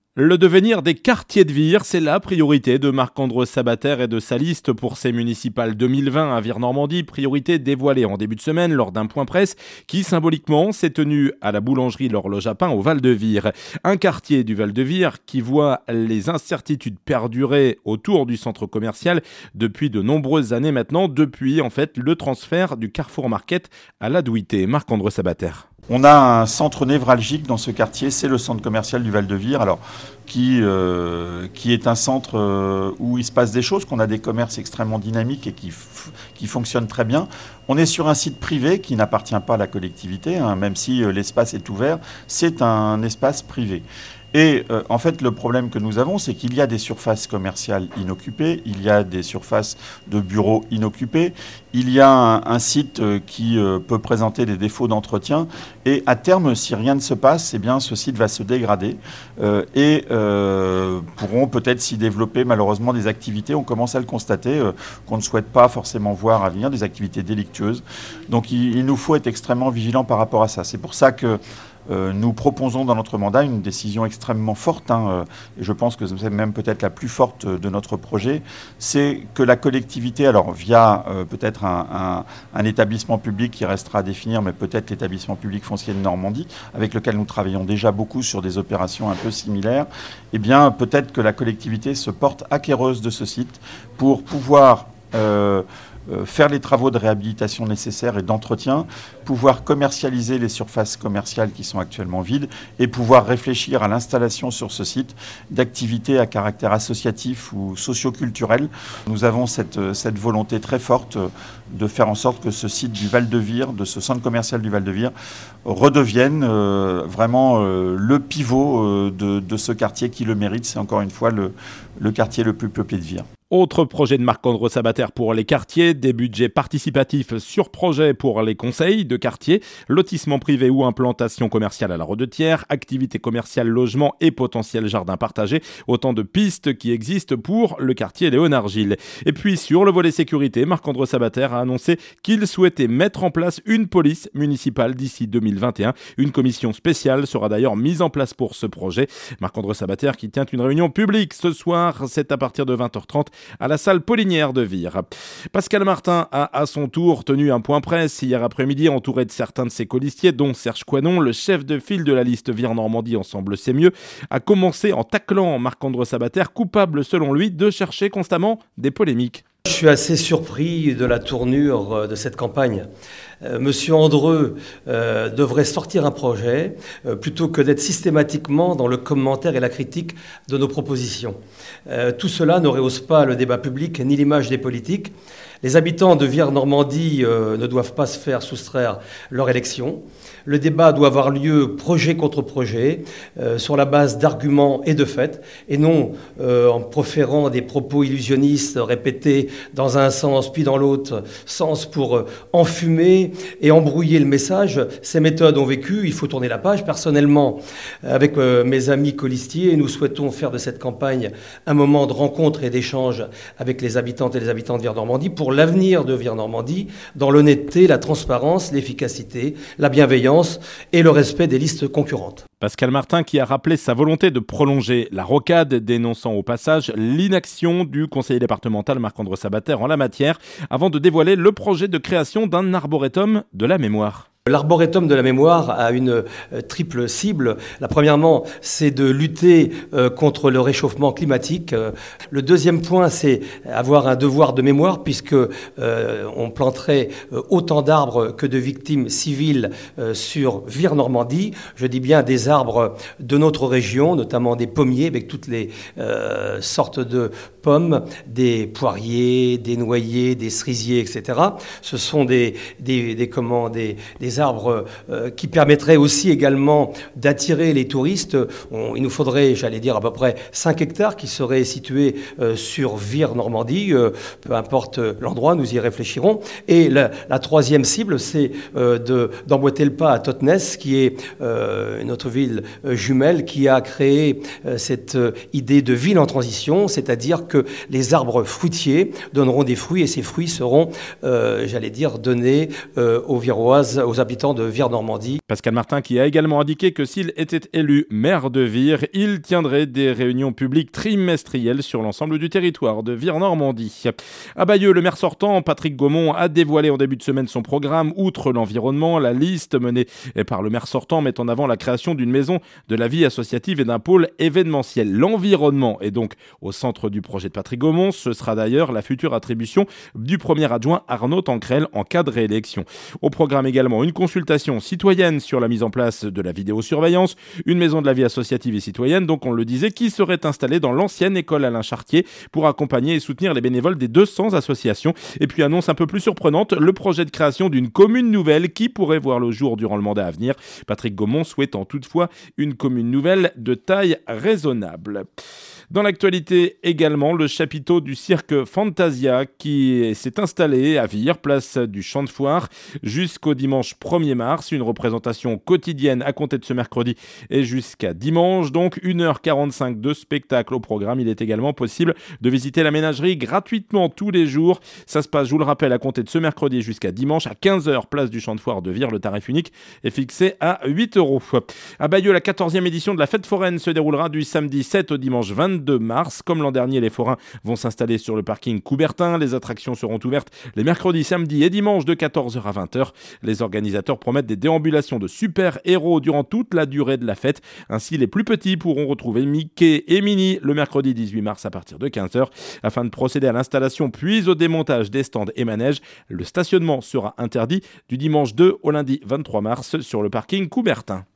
Le devenir des quartiers de Vire, c'est la priorité de Marc-André Sabater et de sa liste pour ces municipales 2020 à Vire-Normandie. Priorité dévoilée en début de semaine lors d'un point presse qui, symboliquement, s'est tenu à la boulangerie L'Horloge à Pain au Val-de-Vire. Un quartier du Val-de-Vire qui voit les incertitudes perdurer autour du centre commercial depuis de nombreuses années maintenant, depuis en fait le transfert du Carrefour Market à la Douité. Marc-André Sabater. On a un centre névralgique dans ce quartier, c'est le centre commercial du Val-de-Vire, qui est un centre où il se passe des choses, qu'on a des commerces extrêmement dynamiques et qui fonctionnent très bien. On est sur un site privé qui n'appartient pas à la collectivité, même si l'espace est ouvert, c'est un espace privé. Et en fait, le problème que nous avons, c'est qu'il y a des surfaces commerciales inoccupées, il y a des surfaces de bureaux inoccupées, il y a un site qui peut présenter des défauts d'entretien. Et à terme, si rien ne se passe, eh bien, ce site va se dégrader et pourront peut-être s'y développer malheureusement des activités. On commence à le constater, qu'on ne souhaite pas forcément voir à venir, des activités délictueuses. Donc il nous faut être extrêmement vigilants par rapport à ça. C'est pour ça que nous proposons dans notre mandat une décision extrêmement forte, et je pense que c'est même peut-être la plus forte de notre projet, c'est que la collectivité, alors via peut-être un établissement public qui restera à définir, mais peut-être l'établissement public foncier de Normandie, avec lequel nous travaillons déjà beaucoup sur des opérations un peu similaires, eh bien peut-être que la collectivité se porte acquéreuse de ce site pour pouvoir faire les travaux de réhabilitation nécessaires et d'entretien, pouvoir commercialiser les surfaces commerciales qui sont actuellement vides et pouvoir réfléchir à l'installation sur ce site d'activités à caractère associatif ou socio-culturel. Nous avons cette volonté très forte de faire en sorte que ce site du Val-de-Vire, de ce centre commercial du Val-de-Vire, redevienne vraiment le pivot de ce quartier qui le mérite. C'est encore une fois le quartier le plus peuplé de Vire. Autre projet de Marc-André Sabater pour les quartiers, des budgets participatifs sur projet pour les conseils de quartier, lotissement privé ou implantation commerciale à la Rodetière, activités commerciales, logement et potentiel jardin partagé. Autant de pistes qui existent pour le quartier Léonard-Gilles. Et puis sur le volet sécurité, Marc-André Sabater a annoncé qu'il souhaitait mettre en place une police municipale d'ici 2021. Une commission spéciale sera d'ailleurs mise en place pour ce projet. Marc-André Sabater qui tient une réunion publique ce soir, c'est à partir de 20h30 à la salle Paulinière de Vire. Pascal Martin a à son tour tenu un point presse hier après-midi entouré de certains de ses colistiers, dont Serge Coinon, le chef de file de la liste Vire-Normandie Ensemble c'est mieux, a commencé en taclant Marc-André Sabater, coupable selon lui de chercher constamment des polémiques. Je suis assez surpris de la tournure de cette campagne. Monsieur Andreu devrait sortir un projet plutôt que d'être systématiquement dans le commentaire et la critique de nos propositions. Tout cela ne rehausse pas le débat public ni l'image des politiques. Les habitants de Vire-Normandie ne doivent pas se faire soustraire leur élection. Le débat doit avoir lieu projet contre projet, sur la base d'arguments et de faits, et non en proférant des propos illusionnistes répétés dans un sens puis dans l'autre sens pour enfumer et embrouiller le message. Ces méthodes ont vécu, il faut tourner la page. Personnellement, avec mes amis colistiers, nous souhaitons faire de cette campagne un moment de rencontre et d'échange avec les habitantes et les habitants de Vire-Normandie pour l'avenir de Vire-Normandie, dans l'honnêteté, la transparence, l'efficacité, la bienveillance et le respect des listes concurrentes. Pascal Martin qui a rappelé sa volonté de prolonger la rocade, dénonçant au passage l'inaction du conseiller départemental Marc-André Sabater en la matière, avant de dévoiler le projet de création d'un arboretum de la mémoire. L'arboretum de la mémoire a une triple cible. La premièrement, c'est de lutter contre le réchauffement climatique. Le deuxième point, c'est avoir un devoir de mémoire puisque on planterait autant d'arbres que de victimes civiles sur Vire-Normandie. Je dis bien des arbres de notre région, notamment des pommiers avec toutes les sortes de pommes, des poiriers, des noyers, des cerisiers, etc. Ce sont des arbres qui permettraient aussi également d'attirer les touristes. Il nous faudrait, j'allais dire, à peu près 5 hectares qui seraient situés sur Vire-Normandie. Peu importe l'endroit, nous y réfléchirons. Et la troisième cible, c'est d'emboîter le pas à Totnes, qui est notre ville jumelle, qui a créé cette idée de ville en transition, c'est-à-dire que les arbres fruitiers donneront des fruits et ces fruits seront, j'allais dire, donnés aux Viroises, aux aux habitants de Vire-Normandie. Pascal Martin qui a également indiqué que s'il était élu maire de Vire, il tiendrait des réunions publiques trimestrielles sur l'ensemble du territoire de Vire-Normandie. À Bayeux, le maire sortant, Patrick Gaumont, a dévoilé en début de semaine son programme. Outre l'environnement, la liste menée par le maire sortant met en avant la création d'une maison de la vie associative et d'un pôle événementiel. L'environnement est donc au centre du projet de Patrick Gaumont. Ce sera d'ailleurs la future attribution du premier adjoint Arnaud Tancrel en cas de réélection. Au programme également une consultation citoyenne sur la mise en place de la vidéosurveillance, une maison de la vie associative et citoyenne, donc on le disait, qui serait installée dans l'ancienne école Alain Chartier pour accompagner et soutenir les bénévoles des 200 associations. Et puis annonce un peu plus surprenante, le projet de création d'une commune nouvelle qui pourrait voir le jour durant le mandat à venir. Patrick Gaumont souhaitant toutefois une commune nouvelle de taille raisonnable. Dans l'actualité également, le chapiteau du cirque Fantasia qui s'est installé à Vire, place du Champ de Foire, jusqu'au dimanche 1er mars. Une représentation quotidienne à compter de ce mercredi et jusqu'à dimanche. Donc 1h45 de spectacle au programme. Il est également possible de visiter la ménagerie gratuitement tous les jours. Ça se passe, je vous le rappelle, à compter de ce mercredi jusqu'à dimanche à 15h, place du Champ de Foire de Vire. Le tarif unique est fixé à 8 €. À Bayeux, la 14e édition de la fête foraine se déroulera du samedi 7 au dimanche 22 mars. Comme l'an dernier, les forains vont s'installer sur le parking Coubertin. Les attractions seront ouvertes les mercredis, samedis et dimanches de 14h à 20h. Les organisateurs promettent des déambulations de super-héros durant toute la durée de la fête. Ainsi, les plus petits pourront retrouver Mickey et Minnie le mercredi 18 mars à partir de 15h. Afin de procéder à l'installation puis au démontage des stands et manèges, le stationnement sera interdit du dimanche 2 au lundi 23 mars sur le parking Coubertin.